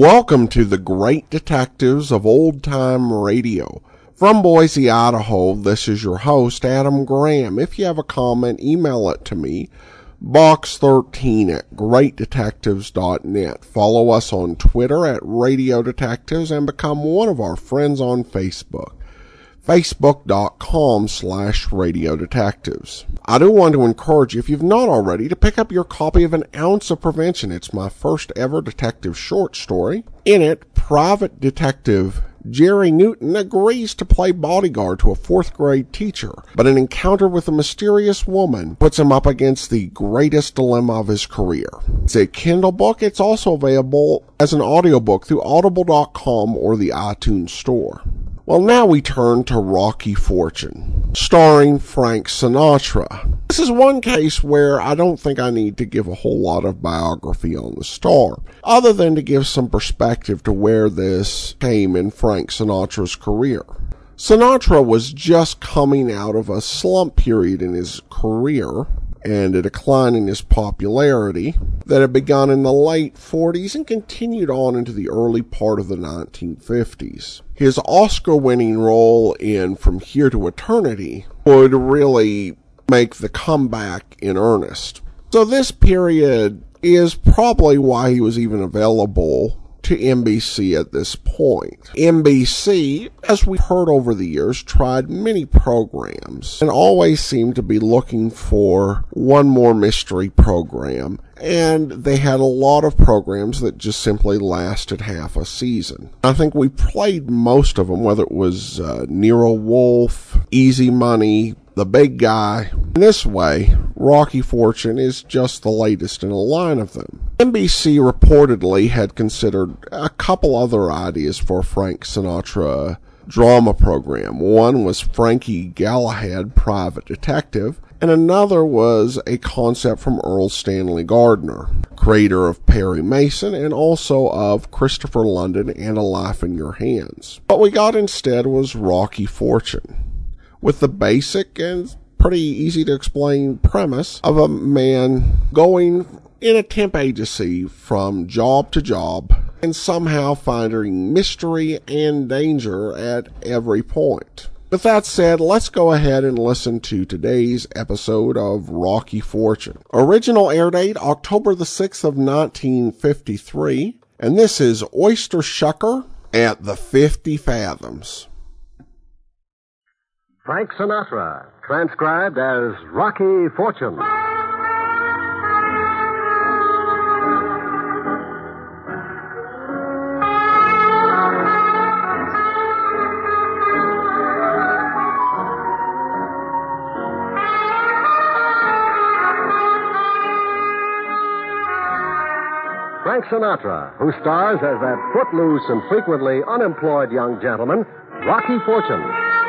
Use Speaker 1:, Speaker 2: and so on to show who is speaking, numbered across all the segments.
Speaker 1: Welcome to the Great Detectives of Old Time Radio. From Boise, Idaho, this is your host, Adam Graham. If you have a comment, email it to me, box13@greatdetectives.net. Follow us on Twitter at Radio Detectives and become one of our friends on Facebook. Facebook.com/Radio Detectives. I do want to encourage you, if you've not already, to pick up your copy of An Ounce of Prevention. It's my first ever detective short story. In it, private detective Jerry Newton agrees to play bodyguard to a fourth grade teacher, but an encounter with a mysterious woman puts him up against the greatest dilemma of his career. It's a Kindle book. It's also available as an audiobook through audible.com or the iTunes Store. Well, now we turn to Rocky Fortune, starring Frank Sinatra. This is one case where I don't think I need to give a whole lot of biography on the star, other than to give some perspective to where this came in Frank Sinatra's career. Sinatra was just coming out of a slump period in his career and a decline in his popularity that had begun in the late 40s and continued on into the early part of the 1950s. His Oscar-winning role in From Here to Eternity would really make the comeback in earnest. So this period is probably why he was even available to NBC at this point. NBC, as we've heard over the years, tried many programs and always seemed to be looking for one more mystery program, and they had a lot of programs that just simply lasted half a season. I think we played most of them, whether it was Nero Wolfe, Easy Money, The Big Guy. In this way, Rocky Fortune is just the latest in a line of them. NBC reportedly had considered a couple other ideas for a Frank Sinatra drama program. One was Frankie Galahad, Private Detective, and another was a concept from Earl Stanley Gardner, creator of Perry Mason and also of Christopher London and A Life in Your Hands. What we got instead was Rocky Fortune, with the basic and pretty easy to explain premise of a man going in a temp agency from job to job and somehow finding mystery and danger at every point. With that said, let's go ahead and listen to today's episode of Rocky Fortune. Original air date October the 6th of 1953, and this is Oyster Shucker at the 50 Fathoms.
Speaker 2: Frank Sinatra, transcribed as Rocky Fortune. Frank Sinatra, who stars as that footloose and frequently unemployed young gentleman, Rocky Fortune.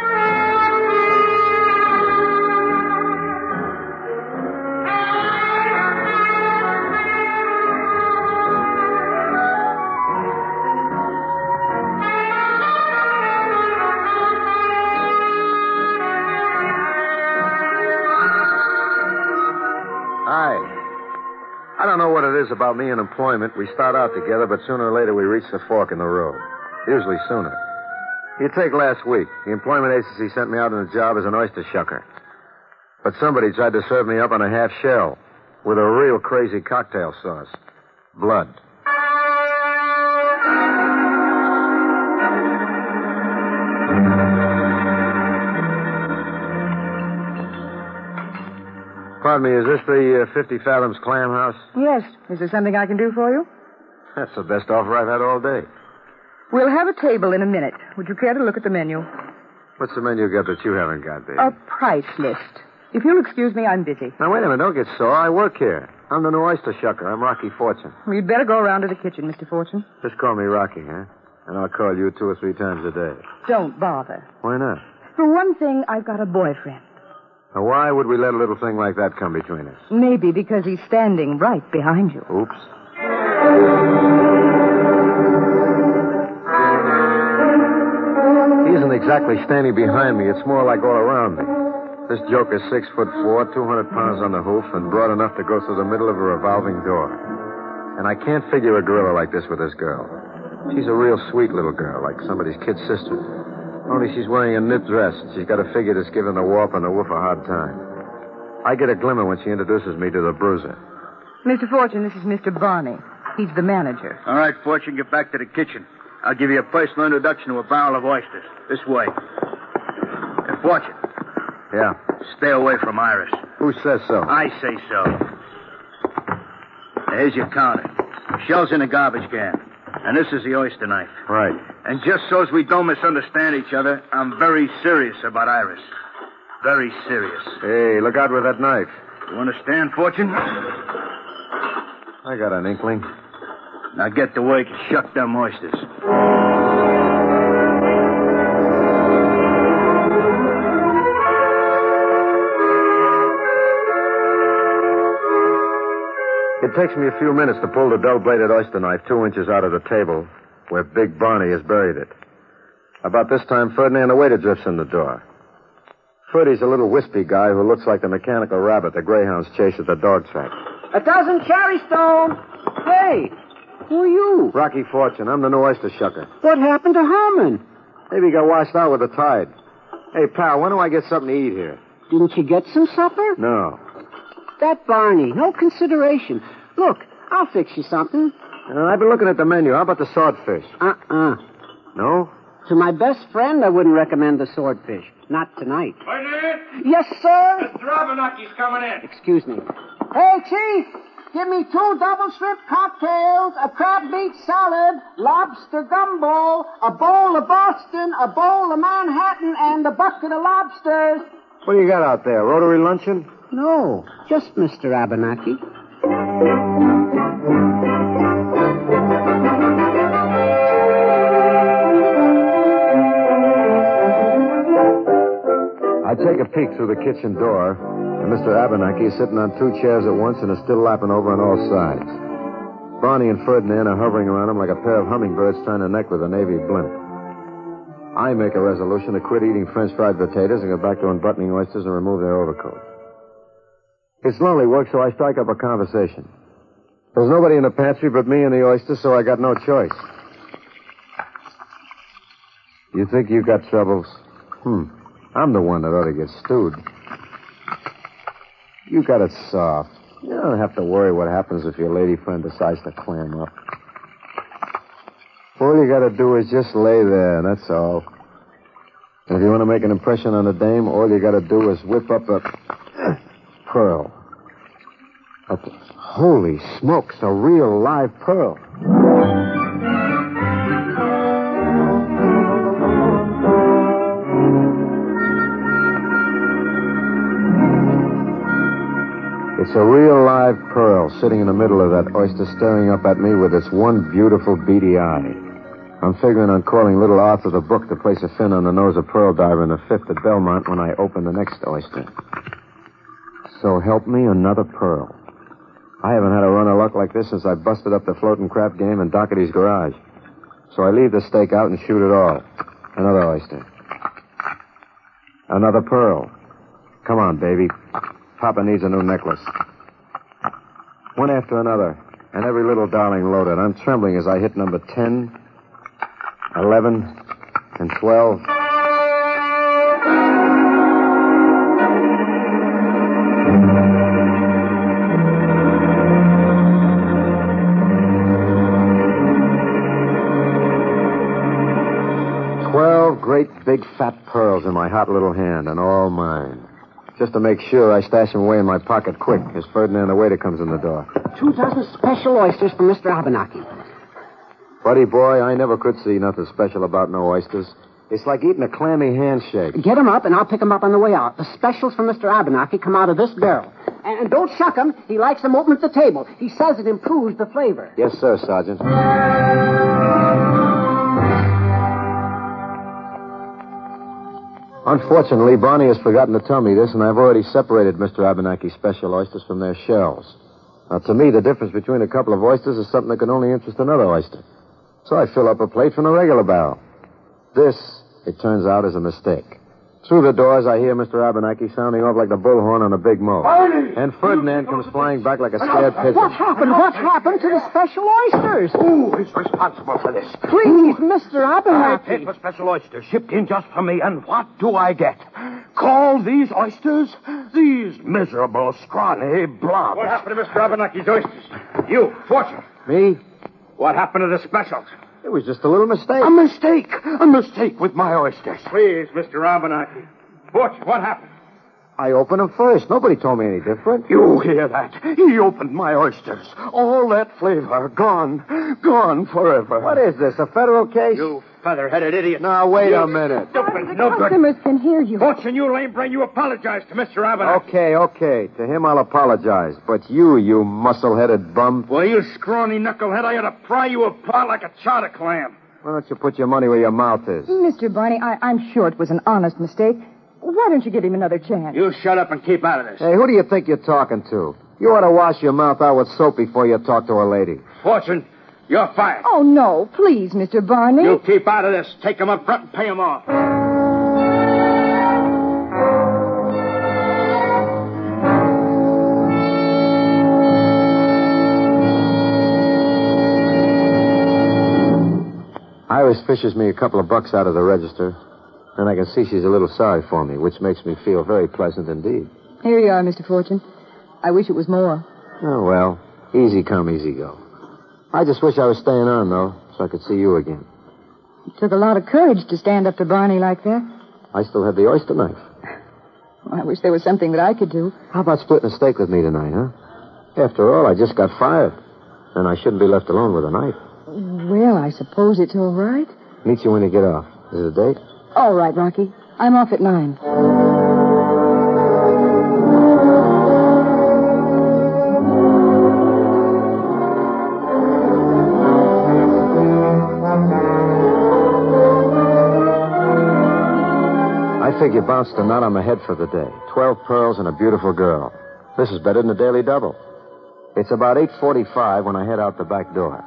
Speaker 3: I don't know what it is about me and employment. We start out together, but sooner or later we reach the fork in the road. Usually sooner. You take last week. The employment agency sent me out on a job as an oyster shucker. But somebody tried to serve me up on a half shell with a real crazy cocktail sauce. Blood. Pardon me, is this the 50 Fathoms Clam House?
Speaker 4: Yes. Is there something I can do for you?
Speaker 3: That's the best offer I've had all day.
Speaker 4: We'll have a table in a minute. Would you care to look at the menu?
Speaker 3: What's the menu got that you haven't got, baby?
Speaker 4: A price list. If you'll excuse me, I'm busy.
Speaker 3: Now, wait a minute. Don't get sore. I work here. I'm the new oyster shucker. I'm Rocky Fortune.
Speaker 4: Well, you'd better go around to the kitchen, Mr. Fortune.
Speaker 3: Just call me Rocky, huh? And I'll call you 2 or 3 times a day.
Speaker 4: Don't bother.
Speaker 3: Why not?
Speaker 4: For one thing, I've got a boyfriend.
Speaker 3: Now, why would we let a little thing like that come between us?
Speaker 4: Maybe because he's standing right behind you.
Speaker 3: Oops. He isn't exactly standing behind me. It's more like all around me. This joker's 6'4", 200 pounds on the hoof, and broad enough to go through the middle of a revolving door. And I can't figure a gorilla like this with this girl. She's a real sweet little girl, like somebody's kid sister. Only she's wearing a knit dress, and she's got a figure that's giving the warp and the woof a hard time. I get a glimmer when she introduces me to the bruiser.
Speaker 4: Mr. Fortune, this is Mr. Barney. He's the manager.
Speaker 5: All right, Fortune, get back to the kitchen. I'll give you a personal introduction to a barrel of oysters. This way. Hey, Fortune,
Speaker 3: Yeah.
Speaker 5: stay away from Iris.
Speaker 3: Who says so?
Speaker 5: I say so. Here's your counter. Shell's in the garbage can. And this is the oyster knife.
Speaker 3: Right.
Speaker 5: And just so as we don't misunderstand each other, I'm very serious about Iris. Very serious.
Speaker 3: Hey, look out with that knife.
Speaker 5: You understand, Fortune?
Speaker 3: I got an inkling.
Speaker 5: Now get to work and shuck them oysters.
Speaker 3: It takes me a few minutes to pull the dull-bladed oyster knife 2 inches out of the table where Big Barney has buried it. About this time, Ferdinand the waiter drifts in the door. Ferdy's a little wispy guy who looks like the mechanical rabbit the greyhounds chase at the dog track.
Speaker 6: A dozen cherry stone. Hey, who are you?
Speaker 3: Rocky Fortune. I'm the new oyster shucker.
Speaker 6: What happened to Herman?
Speaker 3: Maybe he got washed out with the tide. Hey, pal, when do I get something to eat here?
Speaker 6: Didn't you get some supper?
Speaker 3: No.
Speaker 6: That Barney, no consideration. Look, I'll fix you something.
Speaker 3: I've been looking at the menu. How about the swordfish? No?
Speaker 6: To my best friend, I wouldn't recommend the swordfish. Not tonight.
Speaker 5: Barney,
Speaker 6: Yes, sir?
Speaker 5: Mr. Abenacky's coming in.
Speaker 6: Excuse me. Hey, Chief, give me 2 double shrimp cocktails, a crab meat salad, lobster gumbo, a bowl of Boston, a bowl of Manhattan, and a bucket of lobsters.
Speaker 3: What do you got out there? Rotary luncheon?
Speaker 6: No, just Mr. Abenaki.
Speaker 3: I take a peek through the kitchen door, and Mr. Abenaki is sitting on 2 chairs at once and is still lapping over on all sides. Barney and Ferdinand are hovering around him like a pair of hummingbirds trying to neck with a Navy blimp. I make a resolution to quit eating French fried potatoes and go back to unbuttoning oysters and remove their overcoats. It's lonely work, so I strike up a conversation. There's nobody in the pantry but me and the oysters, so I got no choice. You think you got troubles? I'm the one that ought to get stewed. You got it soft. You don't have to worry what happens if your lady friend decides to clam up. All you got to do is just lay there, that's all. And if you want to make an impression on a dame, all you got to do is whip up a pearl. Holy smokes, a real live pearl. It's a real live pearl sitting in the middle of that oyster staring up at me with its one beautiful beady eye. I'm figuring on calling little Arthur the Book to place a fin on the nose of Pearl Diver in the 5th at Belmont when I open the next oyster. So help me another pearl. I haven't had a run of luck like this since I busted up the floating crap game in Doherty's garage. So I leave the steak out and shoot it all. Another oyster. Another pearl. Come on, baby. Papa needs a new necklace. One after another, and every little darling loaded. I'm trembling as I hit number 10, 11, and 12. Great big fat pearls in my hot little hand, and all mine. Just to make sure, I stash them away in my pocket quick as Ferdinand the waiter comes in the door.
Speaker 6: 2 dozen special oysters for Mr. Abenaki.
Speaker 3: Buddy boy, I never could see nothing special about no oysters. It's like eating a clammy handshake.
Speaker 6: Get 'em up, and I'll pick 'em up on the way out. The specials for Mr. Abenaki come out of this barrel. And don't shuck 'em. He likes them open at the table. He says it improves the flavor.
Speaker 3: Yes, sir, Sergeant. Unfortunately, Barney has forgotten to tell me this, and I've already separated Mr. Abenaki's special oysters from their shells. Now, to me, the difference between a couple of oysters is something that can only interest another oyster. So I fill up a plate from the regular barrel. This, it turns out, is a mistake. Through the doors, I hear Mr. Abernathy sounding off like the bullhorn on a big mow.
Speaker 7: Barney!
Speaker 3: And Ferdinand comes flying back like a scared pigeon.
Speaker 6: What happened? What happened to the special oysters?
Speaker 7: Who is responsible for this?
Speaker 6: Please, Mr.
Speaker 7: I
Speaker 6: Abernathy.
Speaker 7: paid for special oysters shipped in just for me, and what do I get? Call these oysters? These miserable, scrawny blobs.
Speaker 5: What happened to Mr. Abernathy's oysters? You, Fortune.
Speaker 3: Me?
Speaker 5: What happened to the specials?
Speaker 3: It was just a little mistake.
Speaker 7: A mistake! A mistake with my oysters.
Speaker 5: Please, Mr. Abernathy. Fortune, what happened?
Speaker 3: I opened them first. Nobody told me any different.
Speaker 7: You hear that? He opened my oysters. All that flavor gone. Gone forever.
Speaker 3: What is this, a federal case?
Speaker 5: You feather-headed idiot.
Speaker 3: Now, wait a minute.
Speaker 5: Stupid, no good.
Speaker 4: Customers can hear you.
Speaker 5: Fortune, you lame brain, you apologize to Mr. Abernathy.
Speaker 3: Okay. To him, I'll apologize. But you muscle-headed bum,
Speaker 5: Well, you scrawny knucklehead, I ought to pry you apart like a chowder clam.
Speaker 3: why don't you put your money where your mouth is?
Speaker 4: Mr. Barney, I'm sure it was an honest mistake. Why don't you give him another chance?
Speaker 5: You shut up and keep out of this.
Speaker 3: Hey, who do you think you're talking to? You ought to wash your mouth out with soap before you talk to a lady.
Speaker 5: Fortune, you're fired.
Speaker 4: Oh, no. Please, Mr. Barney.
Speaker 5: You keep out of this. Take them up front and pay them off.
Speaker 3: Iris fishes me a couple of bucks out of the register, and I can see she's a little sorry for me, which makes me feel very pleasant indeed.
Speaker 4: Here you are, Mr. Fortune. I wish it was more.
Speaker 3: Oh, well, easy come, easy go. I just wish I was staying on, though, so I could see you again.
Speaker 4: It took a lot of courage to stand up to Barney like that.
Speaker 3: I still have the oyster knife.
Speaker 4: I wish there was something that I could do.
Speaker 3: How about splitting a steak with me tonight, huh? After all, I just got fired, and I shouldn't be left alone with a knife.
Speaker 4: Well, I suppose it's all right.
Speaker 3: Meet you when you get off. Is it a date?
Speaker 4: All right, Rocky. I'm off at 9.
Speaker 3: I figure bounced a nut on my head for the day. 12 pearls and a beautiful girl. This is better than a daily double. It's about 8:45 when I head out the back door.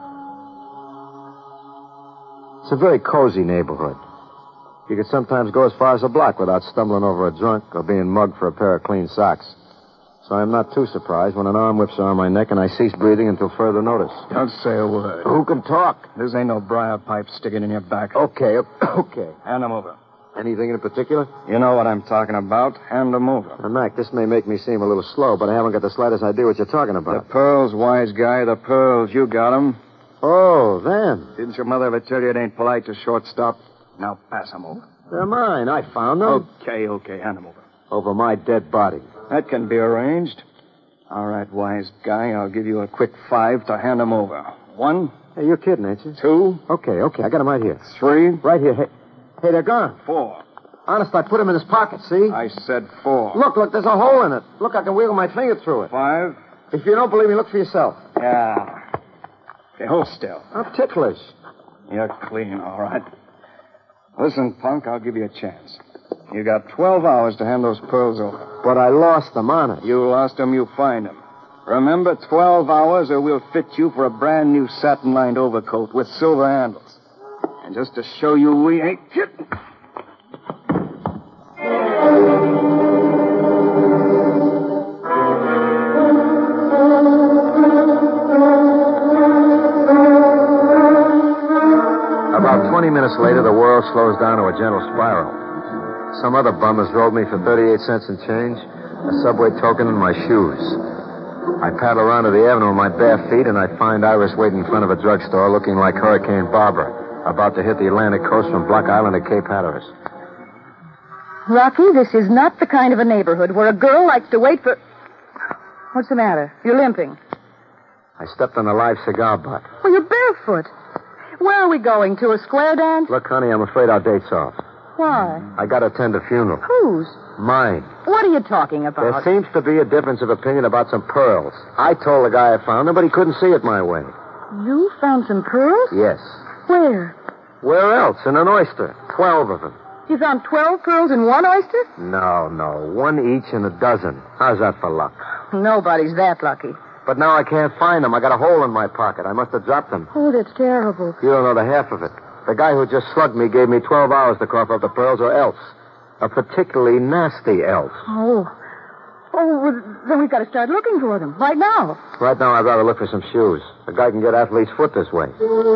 Speaker 3: It's a very cozy neighborhood. You could sometimes go as far as a block without stumbling over a drunk or being mugged for a pair of clean socks. So I'm not too surprised when an arm whips around my neck and I cease breathing until further notice.
Speaker 8: Don't say a word.
Speaker 3: Who can talk?
Speaker 8: This ain't no briar pipe sticking in your back.
Speaker 3: Okay.
Speaker 8: Hand them over.
Speaker 3: Anything in particular?
Speaker 8: You know what I'm talking about. Hand them over.
Speaker 3: Now, Mac, this may make me seem a little slow, but I haven't got the slightest idea what you're talking
Speaker 8: The
Speaker 3: about.
Speaker 8: pearls, wise guy, the pearls. You got them.
Speaker 3: Oh, them.
Speaker 8: Didn't your mother ever tell you it ain't polite to shortstop? Now pass them over.
Speaker 3: They're mine. I found them.
Speaker 8: Okay. Hand them over.
Speaker 3: Over my dead body.
Speaker 8: That can be arranged. All right, wise guy. I'll give you a quick 5 to hand them over. 1,
Speaker 3: Hey, you're kidding, ain't you?
Speaker 8: 2,
Speaker 3: Okay. I got them right here.
Speaker 8: 3,
Speaker 3: Right here. Hey, they're gone.
Speaker 8: 4.
Speaker 3: Honest, I put them in his pocket, see?
Speaker 8: I said 4.
Speaker 3: Look, there's a hole in it. Look, I can wiggle my finger through it.
Speaker 8: 5.
Speaker 3: If you don't believe me, look for yourself.
Speaker 8: Yeah. Okay, hold still.
Speaker 3: I'm ticklish.
Speaker 8: You're clean, all right. Listen, punk, I'll give you a chance. You got 12 hours to hand those pearls over.
Speaker 3: But I lost them, honest.
Speaker 8: You lost them, you find them. Remember, 12 hours or we'll fit you for a brand new satin-lined overcoat with silver handles. And just to show you we ain't kidding.
Speaker 3: About 20 minutes later, the world slows down to a gentle spiral. Some other bum has rolled me for 38 cents in change, a subway token, and my shoes. I paddle around to the avenue on my bare feet, and I find Iris waiting in front of a drugstore looking like Hurricane Barbara, about to hit the Atlantic coast from Block Island to Cape Hatteras.
Speaker 4: Rocky, this is not the kind of a neighborhood where a girl likes to wait for... What's the matter? You're limping.
Speaker 3: I stepped on a live cigar butt.
Speaker 4: Well, you're barefoot. Where are we going? To a square dance?
Speaker 3: Look, honey, I'm afraid our date's off.
Speaker 4: Why?
Speaker 3: I got to attend a funeral.
Speaker 4: Whose?
Speaker 3: Mine.
Speaker 4: What are you talking
Speaker 3: There
Speaker 4: about?
Speaker 3: seems to be a difference of opinion about some pearls. I told the guy I found them, but he couldn't see it my way.
Speaker 4: You found some pearls?
Speaker 3: Yes.
Speaker 4: Where?
Speaker 3: Where else? In an oyster. 12 of them.
Speaker 4: You found 12 pearls in one oyster?
Speaker 3: No. One each in a dozen. How's that for luck?
Speaker 4: Nobody's that lucky.
Speaker 3: But now I can't find them. I got a hole in my pocket. I must have dropped them.
Speaker 4: Oh, that's terrible.
Speaker 3: You don't know the half of it. The guy who just slugged me gave me 12 hours to cough up the pearls or else. A particularly nasty elf.
Speaker 4: Oh. Oh, well, then we've got to start looking for them right now.
Speaker 3: Right now, I'd rather look for some shoes. A guy can get athlete's foot this way.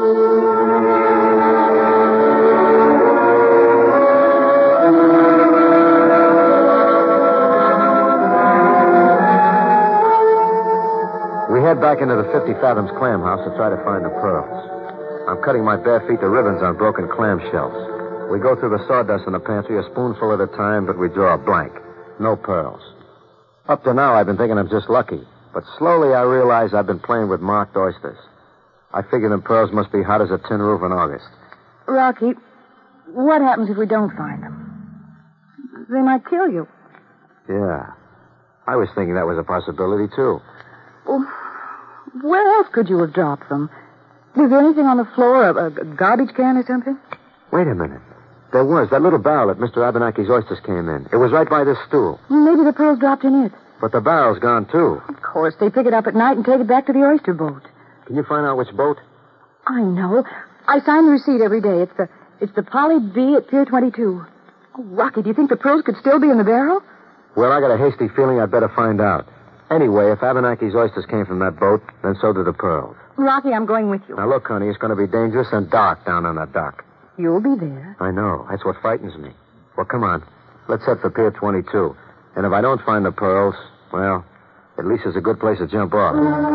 Speaker 3: We head back into the 50 Fathoms clam house to try to find the pearls. I'm cutting my bare feet to ribbons on broken clam shells. We go through the sawdust in the pantry a spoonful at a time, but we draw a blank. No pearls. Up to now, I've been thinking I'm just lucky. But slowly I realize I've been playing with marked oysters. I figure them pearls must be hot as a tin roof in August.
Speaker 4: Rocky, what happens if we don't find them? They might kill you.
Speaker 3: Yeah. I was thinking that was a possibility, too.
Speaker 4: Well, where else could you have dropped them? Was there anything on the floor, a garbage can or something?
Speaker 3: Wait a minute. There was. That little barrel that Mr. Abenaki's oysters came in. It was right by this stool.
Speaker 4: Maybe the pearls dropped in it.
Speaker 3: But the barrel's gone, too.
Speaker 4: Of course. They pick it up at night and take it back to the oyster boat.
Speaker 3: Can you find out which boat?
Speaker 4: I know. I sign the receipt every day. It's the Polly B at Pier 22. Oh, Rocky, do you think the pearls could still be in the barrel?
Speaker 3: Well, I got a hasty feeling I'd better find out. Anyway, if Abenaki's oysters came from that boat, then so did the pearls.
Speaker 4: Rocky, I'm going with you.
Speaker 3: Now, look, honey, it's going to be dangerous and dark down on that dock.
Speaker 4: You'll be there.
Speaker 3: I know. That's what frightens me. Well, come on. Let's head for Pier 22. And if I don't find the pearls, well, at least it's a good place to jump off.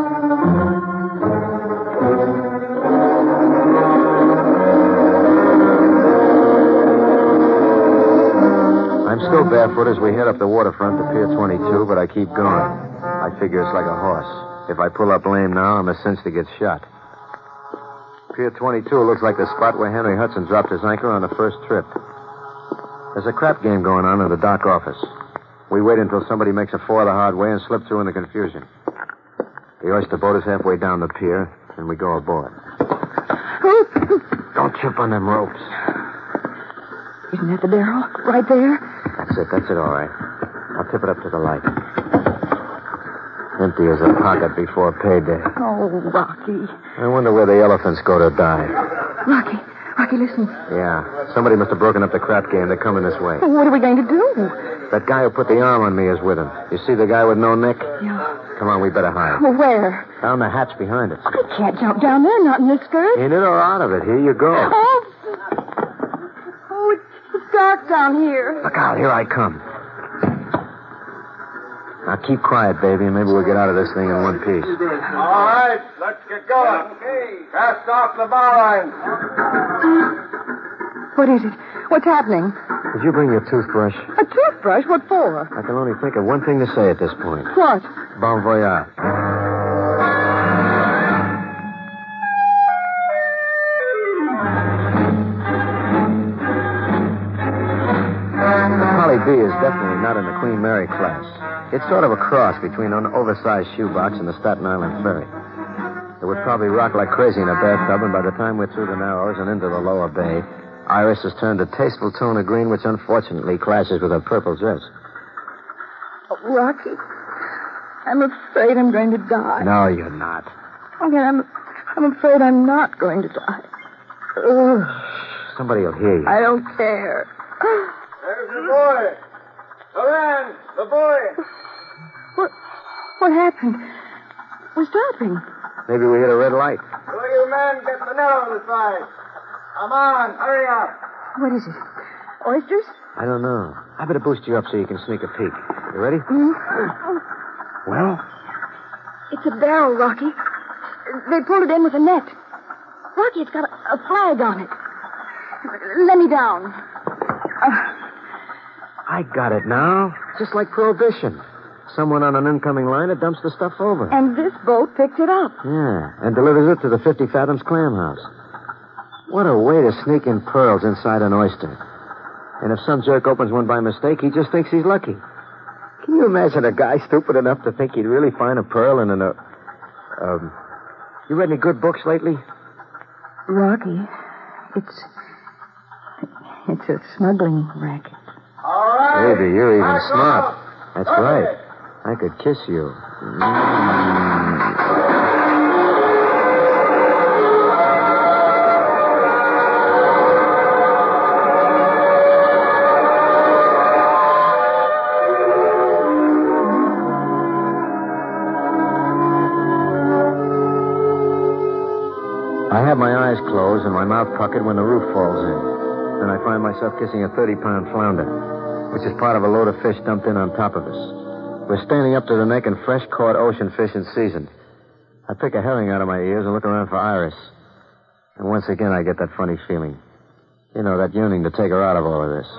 Speaker 3: I'm still barefoot as we head up the waterfront to Pier 22, but I keep going. I figure it's like a horse. If I pull up lame now, I'm a cinch to get shot. Pier 22 looks like the spot where Henry Hudson dropped his anchor on the first trip. There's a crap game going on in the dock office. We wait until somebody makes a four the hard way and slip through in the confusion. The oyster boat is halfway down the pier, and we go aboard. Don't trip on them ropes.
Speaker 4: Isn't that the barrel? Right there?
Speaker 3: That's it, all right. I'll tip it up to the light. Empty as a pocket before payday.
Speaker 4: Oh, Rocky.
Speaker 3: I wonder where the elephants go to die.
Speaker 4: Rocky, listen.
Speaker 3: Yeah, somebody must have broken up the crap game. They're coming this way.
Speaker 4: What are we going to do?
Speaker 3: That guy who put the arm on me is with him. You see the guy with no neck?
Speaker 4: Yeah.
Speaker 3: Come on, we better hide.
Speaker 4: Well, where?
Speaker 3: Down the hatch behind us.
Speaker 4: I can't jump down there, not in this skirt.
Speaker 3: In it or out of it. Here you go.
Speaker 4: Oh, it's dark down here.
Speaker 3: Look out, here I come. Now keep quiet, baby, and maybe we'll get out of this thing in one piece.
Speaker 9: All right, let's get going. Okay. Cast off the bar line.
Speaker 4: What is it? What's happening?
Speaker 3: Did you bring your toothbrush?
Speaker 4: A toothbrush? What for?
Speaker 3: I can only think of one thing to say at this point.
Speaker 4: What?
Speaker 3: Bon voyage. The Polly B is definitely not in the Queen Mary class. It's sort of a cross between an oversized shoebox and the Staten Island ferry. It would probably rock like crazy in a bathtub, and by the time we're through the Narrows and into the lower bay, Iris has turned a tasteful tone of green, which unfortunately clashes with her purple dress.
Speaker 4: Oh, Rocky, I'm afraid I'm going to die.
Speaker 3: No, you're not.
Speaker 4: Okay, I'm afraid I'm not going to die. Ugh.
Speaker 3: Somebody will hear you.
Speaker 4: I don't care.
Speaker 9: There's the boy. Loren, the boy.
Speaker 4: What happened? We're stopping.
Speaker 3: Maybe we hit a red light.
Speaker 9: Will you men get the net on the side? Come on, hurry up.
Speaker 4: What is it? Oysters?
Speaker 3: I don't know. I better boost you up so you can sneak a peek. You ready? Well?
Speaker 4: It's a barrel, Rocky. They pulled it in with a net. Rocky, it's got a flag on it. Let me down.
Speaker 3: I got it now. Just like Prohibition. Someone on an incoming liner dumps the stuff over.
Speaker 4: And this boat picked it up.
Speaker 3: Yeah, and delivers it to the 50 Fathoms clam house. What a way to sneak in pearls inside an oyster. And if some jerk opens one by mistake, he just thinks he's lucky. Can you imagine a guy stupid enough to think he'd really find a pearl in an... You read any good books lately?
Speaker 4: Rocky, it's a smuggling racket.
Speaker 9: All right.
Speaker 3: Baby, you're even
Speaker 9: Back
Speaker 3: smart.
Speaker 9: off.
Speaker 3: That's
Speaker 9: Okay.
Speaker 3: right. I could kiss you. mouth puckered when the roof falls in. Then I find myself kissing a 30-pound flounder, which is part of a load of fish dumped in on top of us. We're standing up to the neck in fresh-caught ocean fish in season. I pick a herring out of my ears and look around for Iris. And once again, I get that funny feeling. You know, that yearning to take her out of all of this.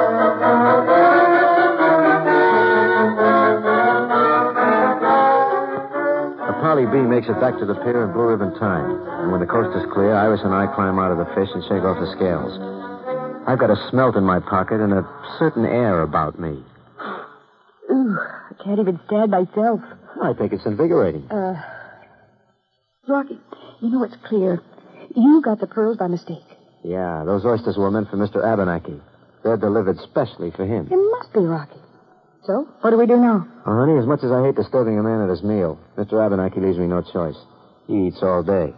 Speaker 3: The Polly B makes it back to the pier in Blue Ribbon time. And when the coast is clear, Iris and I climb out of the fish and shake off the scales. I've got a smelt in my pocket and a certain air about me.
Speaker 4: Ooh, I can't even stand myself.
Speaker 3: I think it's invigorating.
Speaker 4: Rocky, you know it's clear. You got the pearls by mistake.
Speaker 3: Yeah, those oysters were meant for Mr. Abenaki. They're delivered specially for him.
Speaker 4: It must be, Rocky. So, what do we do now?
Speaker 3: Oh, honey, as much as I hate disturbing a man at his meal, Mr. Abenaki leaves me no choice. He eats all day.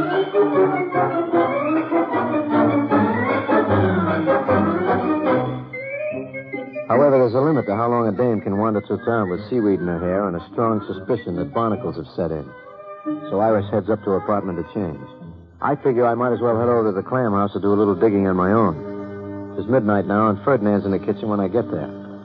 Speaker 3: However, there's a limit to how long a dame can wander through town with seaweed in her hair and a strong suspicion that barnacles have set in. So Iris heads up to her apartment to change. I figure I might as well head over to the clam house to do a little digging on my own. It's midnight now, and Ferdinand's in the kitchen when I get there.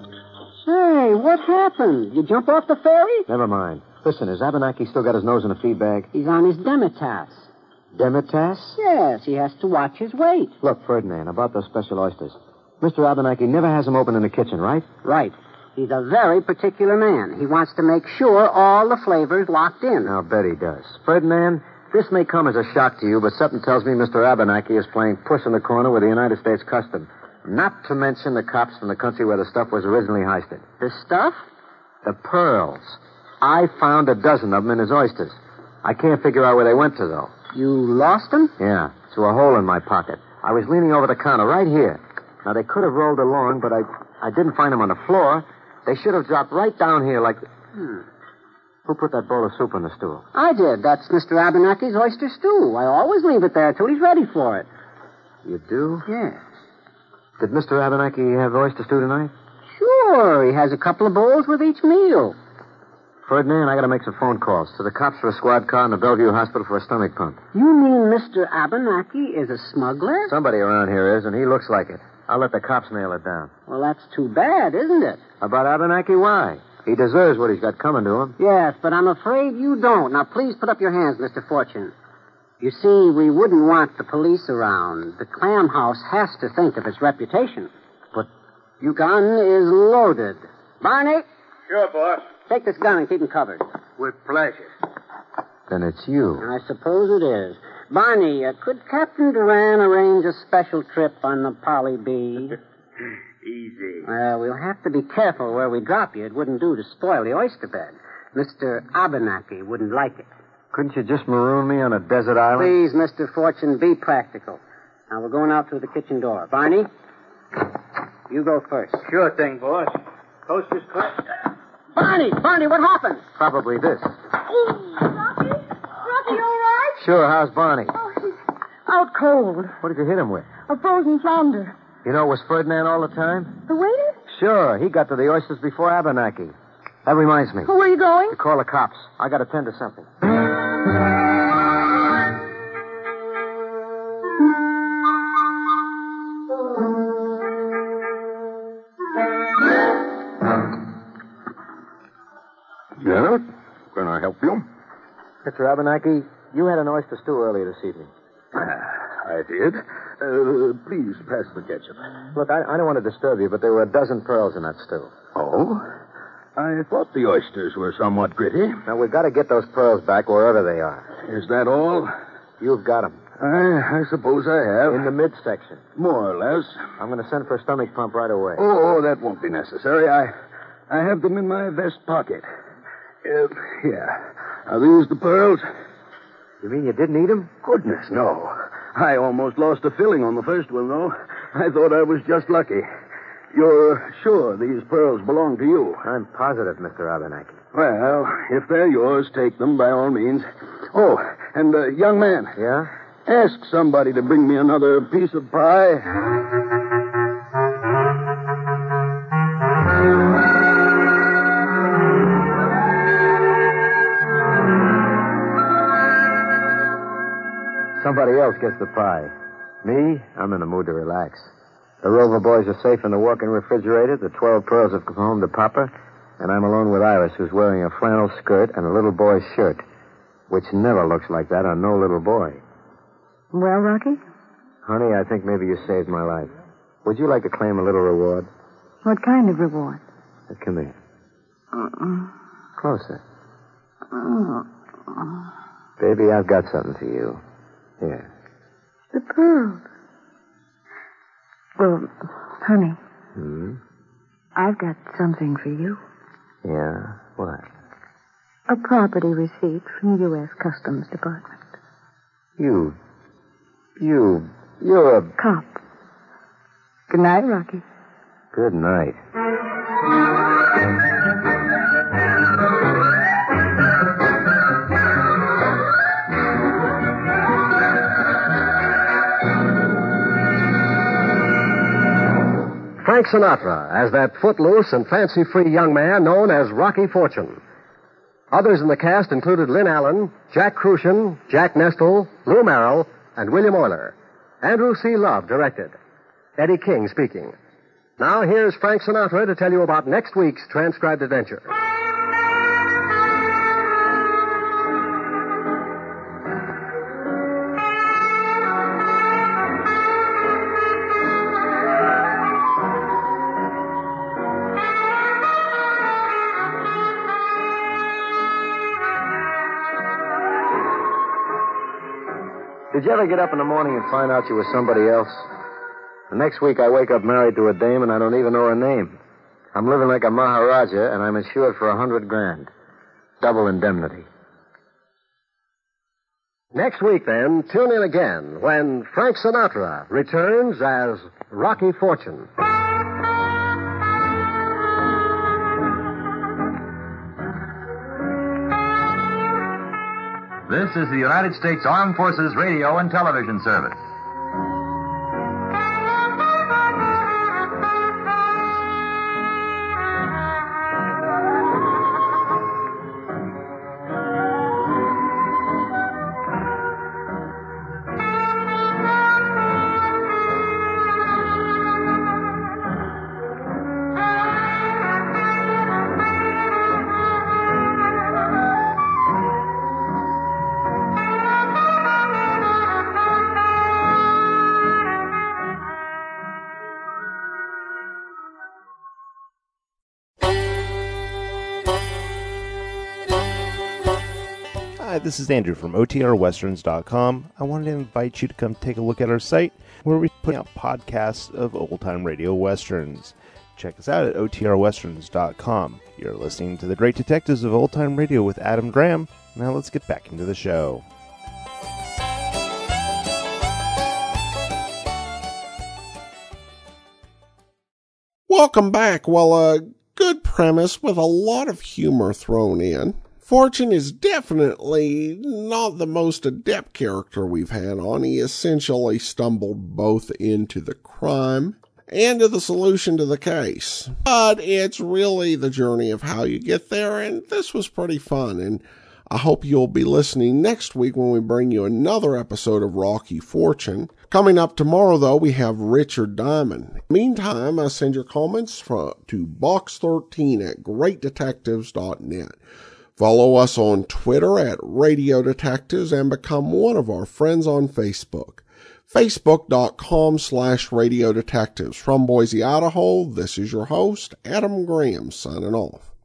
Speaker 6: Say, what happened? You jump off the ferry?
Speaker 3: Never mind. Listen, has Abenaki still got his nose in a feed bag?
Speaker 6: He's on his Demitas.
Speaker 3: Demitas?
Speaker 6: Yes, he has to watch his weight.
Speaker 3: Look, Ferdinand, about those special oysters. Mr. Abenaki never has them open in the kitchen, right?
Speaker 6: Right. He's a very particular man. He wants to make sure all the flavors locked in.
Speaker 3: I'll bet he does. Ferdinand, this may come as a shock to you, but something tells me Mr. Abenaki is playing puss in the corner with the United States Custom. Not to mention the cops from the country where the stuff was originally heisted.
Speaker 6: The stuff?
Speaker 3: The pearls. I found a dozen of them in his oysters. I can't figure out where they went to, though.
Speaker 6: You lost them?
Speaker 3: Yeah, through a hole in my pocket. I was leaning over the counter right here. Now, they could have rolled along, but I didn't find them on the floor. They should have dropped right down here like... Who put that bowl of soup on the stool?
Speaker 6: I did. That's Mr. Abenaki's oyster stew. I always leave it there till he's ready for it.
Speaker 3: You do?
Speaker 6: Yes.
Speaker 3: Did Mr. Abenaki have oyster stew tonight?
Speaker 6: Sure. He has a couple of bowls with each meal.
Speaker 3: Ferdinand, I got to make some phone calls to the cops for a squad car and the Bellevue Hospital for a stomach pump.
Speaker 6: You mean Mr. Abenaki is a smuggler?
Speaker 3: Somebody around here is, and he looks like it. I'll let the cops nail it down.
Speaker 6: Well, that's too bad, isn't it?
Speaker 3: About Abenaki, why? He deserves what he's got coming to him.
Speaker 6: Yes, but I'm afraid you don't. Now, please put up your hands, Mr. Fortune. You see, we wouldn't want the police around. The clam house has to think of its reputation.
Speaker 3: But
Speaker 6: your gun is loaded. Barney?
Speaker 9: Sure, boss.
Speaker 6: Take this gun and keep him covered.
Speaker 9: With pleasure.
Speaker 3: then it's you.
Speaker 6: I suppose it is. Barney, could Captain Duran arrange a special trip on the Polly B?
Speaker 9: Easy.
Speaker 6: We'll have to be careful where we drop you. It wouldn't do to spoil the oyster bed. Mr. Abenaki wouldn't like it.
Speaker 3: Couldn't you just maroon me on a desert island?
Speaker 6: Please, Mr. Fortune, be practical. Now, we're going out through the kitchen door. Barney, you go first.
Speaker 9: Sure thing, boss. Coast is clear.
Speaker 6: Barney, what happened?
Speaker 3: Probably this.
Speaker 4: Rocky? Rocky, you all right?
Speaker 3: Sure, how's Barney?
Speaker 4: Oh, he's out cold.
Speaker 3: What did you hit him with?
Speaker 4: A frozen flounder.
Speaker 3: You know it was Ferdinand all the time?
Speaker 4: The waiter?
Speaker 3: Sure, he got to the oysters before Abenaki. That reminds me.
Speaker 4: Where are you going?
Speaker 3: To call the cops. I got to tend to something.
Speaker 10: Yes? Can I help you?
Speaker 3: Mr. Abenaki, you had an oyster stew earlier this evening.
Speaker 10: I did. Please pass the ketchup.
Speaker 3: Look, I don't want to disturb you, but there were a dozen pearls in that stew.
Speaker 10: Oh? I thought the oysters were somewhat gritty.
Speaker 3: Now, we've got to get those pearls back wherever they are.
Speaker 10: Is that all?
Speaker 3: You've got them.
Speaker 10: I suppose I have.
Speaker 3: In the midsection.
Speaker 10: More or less.
Speaker 3: I'm going to send for a stomach pump right away.
Speaker 10: Oh, that won't be necessary. I have them in my vest pocket. Here. Are these the pearls?
Speaker 3: You mean you didn't eat them?
Speaker 10: Goodness, no. I almost lost a filling on the first one, though. I thought I was just lucky. You're sure these pearls belong to you?
Speaker 3: I'm positive, Mr. Abenaki.
Speaker 10: Well, if they're yours, take them by all means. Oh, and, young man.
Speaker 3: Yeah?
Speaker 10: Ask somebody to bring me another piece of pie.
Speaker 3: Somebody else gets the pie. Me? I'm in the mood to relax. The Rover boys are safe in the walk-in refrigerator. The 12 pearls have come home to Papa. And I'm alone with Iris, who's wearing a flannel skirt and a little boy's shirt, which never looks like that on no little boy.
Speaker 4: Well, Rocky?
Speaker 3: Honey, I think maybe you saved my life. Would you like to claim a little reward?
Speaker 4: What kind of reward?
Speaker 3: Come here. Closer. Baby, I've got something for you. Here.
Speaker 4: The pearls. Well, honey. I've got something for you.
Speaker 3: Yeah? What?
Speaker 4: A property receipt from the U.S. Customs Department.
Speaker 3: You're a...
Speaker 4: Cop. Good night, Rocky.
Speaker 3: Good night.
Speaker 2: Frank Sinatra as that footloose and fancy-free young man known as Rocky Fortune. Others in the cast included Lynn Allen, Jack Crucian, Jack Nestle, Lou Merrill, and William Euler. Andrew C. Love directed. Eddie King speaking. Now here's Frank Sinatra to tell you about next week's transcribed adventure.
Speaker 3: Did you ever get up in the morning and find out you were somebody else? The next week I wake up married to a dame and I don't even know her name. I'm living like a Maharaja and I'm insured for $100,000. Double indemnity.
Speaker 2: Next week, then, tune in again when Frank Sinatra returns as Rocky Fortune.
Speaker 11: This is the United States Armed Forces Radio and Television Service.
Speaker 12: Hi, this is Andrew from OTRWesterns.com. I wanted to invite you to come take a look at our site where we put out podcasts of old-time radio westerns. Check us out at OTRWesterns.com. You're listening to The Great Detectives of Old-Time Radio with Adam Graham. Now let's get back into the show.
Speaker 1: Welcome back. Well, a good premise with a lot of humor thrown in. Fortune is definitely not the most adept character we've had on. He essentially stumbled both into the crime and to the solution to the case. But it's really the journey of how you get there, and this was pretty fun. And I hope you'll be listening next week when we bring you another episode of Rocky Fortune. Coming up tomorrow, though, we have Richard Diamond. Meantime, send your comments to box13@greatdetectives.net. Follow us on Twitter at Radio Detectives and become one of our friends on Facebook. Facebook.com/Radio Detectives. From Boise, Idaho, this is your host, Adam Graham, signing off.